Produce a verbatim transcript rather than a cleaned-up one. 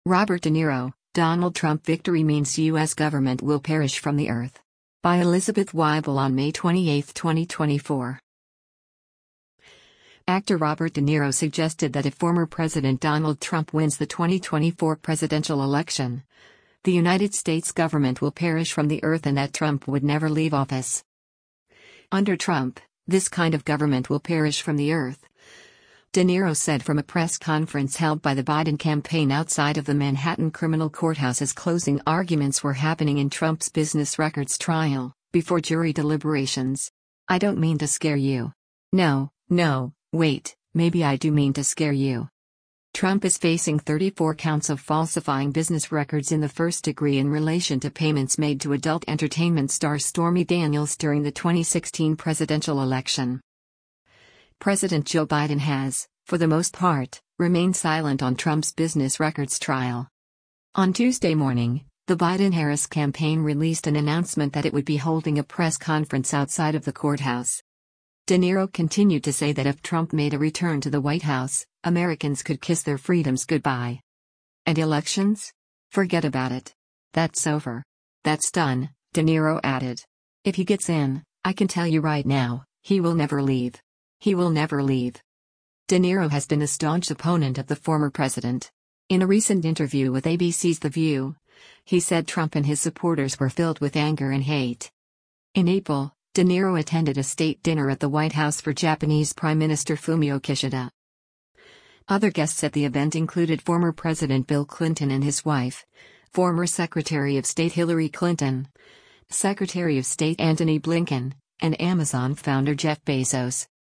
Robert De Niro, Donald Trump victory means U S government will perish from the earth. By Elizabeth Weibel on May twenty-eighth, twenty twenty-four. Actor Robert De Niro suggested that if former President Donald Trump wins the twenty twenty-four presidential election, the United States government will perish from the earth and that Trump would never leave office. Under Trump, this kind of government will perish from the earth, De Niro said from a press conference held by the Biden campaign outside of the Manhattan criminal courthouse as closing arguments were happening in Trump's business records trial, before jury deliberations. "I don't mean to scare you. No, no, wait, maybe I do mean to scare you." Trump is facing thirty-four counts of falsifying business records in the first degree in relation to payments made to adult entertainment star Stormy Daniels during the twenty sixteen presidential election. President Joe Biden has, for the most part, remained silent on Trump's business records trial. On Tuesday morning, the Biden-Harris campaign released an announcement that it would be holding a press conference outside of the courthouse. De Niro continued to say that if Trump made a return to the White House, Americans could kiss their freedoms goodbye. And elections? Forget about it. That's over. That's done, De Niro added. If he gets in, I can tell you right now, he will never leave. He will never leave. De Niro has been a staunch opponent of the former president. In a recent interview with A B C's The View, he said Trump and his supporters were filled with anger and hate. In April, De Niro attended a state dinner at the White House for Japanese Prime Minister Fumio Kishida. Other guests at the event included former President Bill Clinton and his wife, former Secretary of State Hillary Clinton, Secretary of State Antony Blinken, and Amazon founder Jeff Bezos.